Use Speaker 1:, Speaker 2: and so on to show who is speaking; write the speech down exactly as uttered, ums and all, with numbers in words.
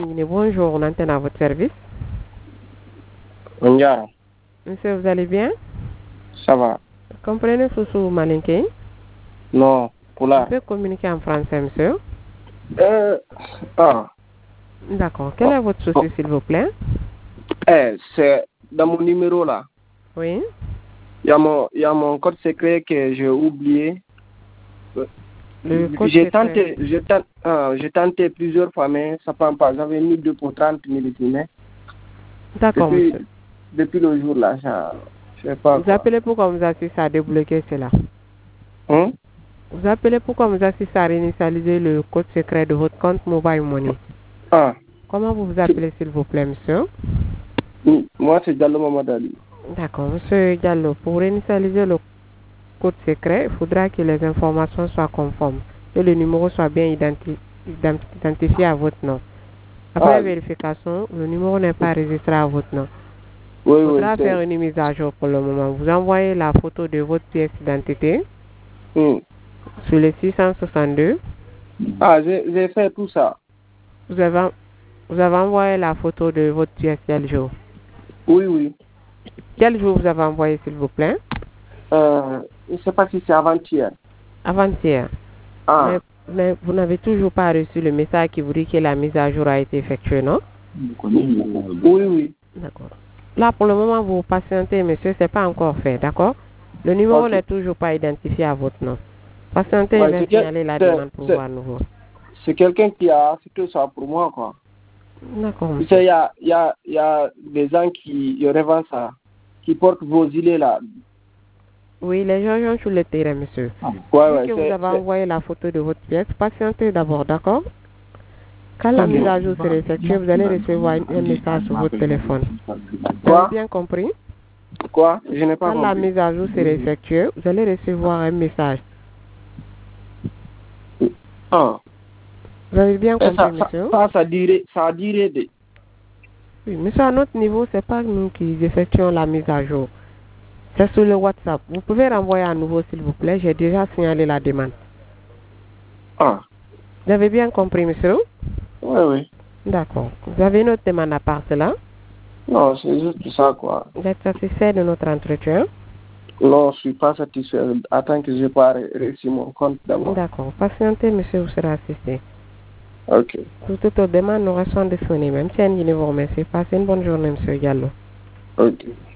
Speaker 1: Bonjour, on antenne à votre service.
Speaker 2: Bonjour.
Speaker 1: Monsieur, vous allez bien?
Speaker 2: Ça va.
Speaker 1: Comprenez Soussou Malinké?
Speaker 2: Non, pour là.
Speaker 1: Vous pouvez communiquer en français, monsieur?
Speaker 2: Euh, ah.
Speaker 1: D'accord. Quel
Speaker 2: Oh.
Speaker 1: est votre souci,
Speaker 2: Oh.
Speaker 1: s'il vous plaît?
Speaker 2: Eh, c'est dans mon numéro là.
Speaker 1: Oui.
Speaker 2: Il y a mon, il y a mon code secret que j'ai oublié.
Speaker 1: Le code
Speaker 2: J'ai
Speaker 1: secret.
Speaker 2: tenté, j'ai tenté, ah, j'ai tenté plusieurs fois, mais ça prend pas. J'avais mis deux pour trente minutes, mais
Speaker 1: D'accord,
Speaker 2: depuis,
Speaker 1: monsieur.
Speaker 2: depuis le jour là, ça, je sais pas
Speaker 1: Vous
Speaker 2: quoi.
Speaker 1: appelez pourquoi vous assistez à débloquer cela?
Speaker 2: Hein?
Speaker 1: Vous appelez pourquoi vous assistez à réinitialiser le code secret de votre compte Mobile Money?
Speaker 2: Ah.
Speaker 1: Comment vous vous appelez, s'il vous plaît, monsieur?
Speaker 2: Moi, c'est Diallo Mamadali.
Speaker 1: D'accord, monsieur Diallo. Pour réinitialiser le code secret, il faudra que les informations soient conformes, que le numéro soit bien identi identifié à votre nom. Après
Speaker 2: Ah.
Speaker 1: vérification, le numéro n'est pas enregistré à votre nom.
Speaker 2: Oui,
Speaker 1: Il faudra
Speaker 2: oui,
Speaker 1: faire une mise à jour pour le moment. Vous envoyez la photo de votre pièce d'identité
Speaker 2: mm.
Speaker 1: sur le six cent soixante-deux.
Speaker 2: Ah, j'ai fait tout ça.
Speaker 1: Vous avez, vous avez envoyé la photo de votre pièce quel jour?
Speaker 2: Oui, oui.
Speaker 1: Quel jour vous avez envoyé, s'il vous plaît?
Speaker 2: Euh, je ne sais pas si c'est avant-hier.
Speaker 1: Avant-hier.
Speaker 2: Ah.
Speaker 1: Mais, mais vous n'avez toujours pas reçu le message qui vous dit que la mise à jour a été effectuée, non?
Speaker 2: Oui, oui.
Speaker 1: D'accord. Là, pour le moment, vous patientez, monsieur, c'est pas encore fait, d'accord? Le numéro
Speaker 2: Okay.
Speaker 1: n'est toujours pas identifié à votre nom. Patientez,
Speaker 2: Ouais,
Speaker 1: je vais signaler la demande pour voir à nouveau.
Speaker 2: C'est quelqu'un qui a fait ça pour moi, quoi.
Speaker 1: D'accord,
Speaker 2: monsieur. Il y a, y, a, y a des gens qui revendent ça, qui portent vos îlets là.
Speaker 1: Oui, les gens sont sur le terrain, monsieur.
Speaker 2: Ah. Ouais,
Speaker 1: Vu
Speaker 2: ouais,
Speaker 1: que vous avez envoyé la photo de votre pièce, patientez d'abord, d'accord? Quand la mise à jour sera effectuée, vous allez recevoir un message sur votre téléphone. Vous avez bien compris?
Speaker 2: Quoi? Je n'ai pas
Speaker 1: Quand
Speaker 2: compris.
Speaker 1: la mise à jour sera effectuée, vous allez recevoir un message.
Speaker 2: Ah.
Speaker 1: Vous avez bien compris,
Speaker 2: ça,
Speaker 1: monsieur?
Speaker 2: Ça, ça, dirait, ça a duré de...
Speaker 1: Oui, monsieur, à notre niveau, ce n'est pas nous qui effectuons la mise à jour. C'est sur le WhatsApp. Vous pouvez renvoyer à nouveau, s'il vous plaît. J'ai déjà signalé la demande.
Speaker 2: Ah.
Speaker 1: Vous avez bien compris, monsieur?
Speaker 2: Oui, oui.
Speaker 1: D'accord. Vous avez une autre demande à part cela?
Speaker 2: Non, c'est juste ça, quoi.
Speaker 1: Vous êtes satisfait de notre entretien?
Speaker 2: Non, je ne suis pas satisfait. Attends que je n'ai pas réussi mon compte d'abord.
Speaker 1: D'accord. Patientez, monsieur, vous serez assisté.
Speaker 2: Ok.
Speaker 1: Pour toute autre demande, nous restons disponibles. Même si un vous remercie. Passez une bonne journée, monsieur Diallo.
Speaker 2: Ok.